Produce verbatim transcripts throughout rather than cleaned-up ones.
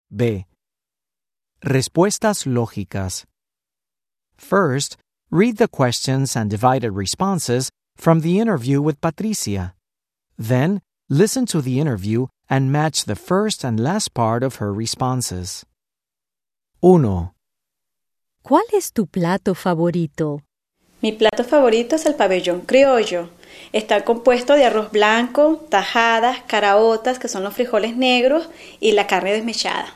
B. Respuestas lógicas. First, read the questions and divided responses from the interview with Patricia. Then, listen to the interview and match the first and last part of her responses. uno. ¿Cuál es tu plato favorito? Mi plato favorito es el pabellón criollo. Está compuesto de arroz blanco, tajadas, caraotas, que son los frijoles negros, y la carne desmechada.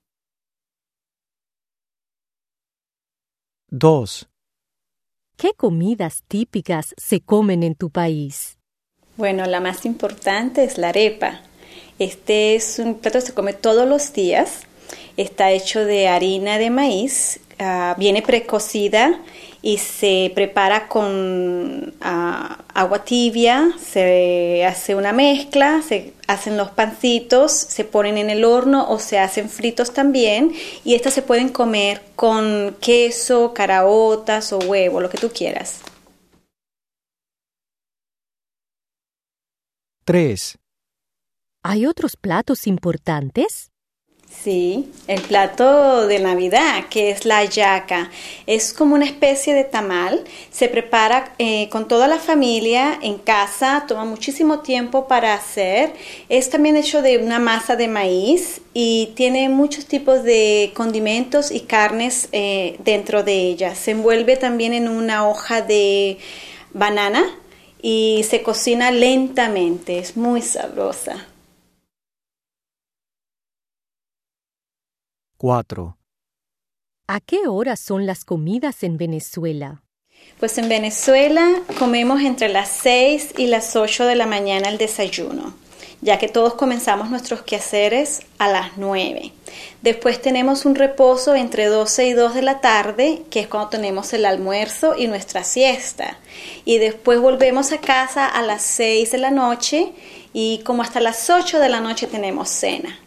dos. ¿Qué comidas típicas se comen en tu país? Bueno, la más importante es la arepa. Este es un plato que se come todos los días. Está hecho de harina de maíz, uh, viene precocida y se prepara con uh, agua tibia, se hace una mezcla, se hacen los pancitos, se ponen en el horno o se hacen fritos también, y estas se pueden comer con queso, caraotas o huevo, lo que tú quieras. tres. ¿Hay otros platos importantes? Sí, el plato de Navidad, que es la hallaca, es como una especie de tamal. Se prepara eh, con toda la familia en casa, toma muchísimo tiempo para hacer. Es también hecho de una masa de maíz y tiene muchos tipos de condimentos y carnes eh, dentro de ella. Se envuelve también en una hoja de banana y se cocina lentamente, es muy sabrosa. cuatro. ¿A qué horas son las comidas en Venezuela? Pues en Venezuela comemos entre las seis y las ocho de la mañana el desayuno, ya que todos comenzamos nuestros quehaceres a las nueve. Después tenemos un reposo entre doce y dos de la tarde, que es cuando tenemos el almuerzo y nuestra siesta. Y después volvemos a casa a las seis de la noche y como hasta las ocho de la noche tenemos cena.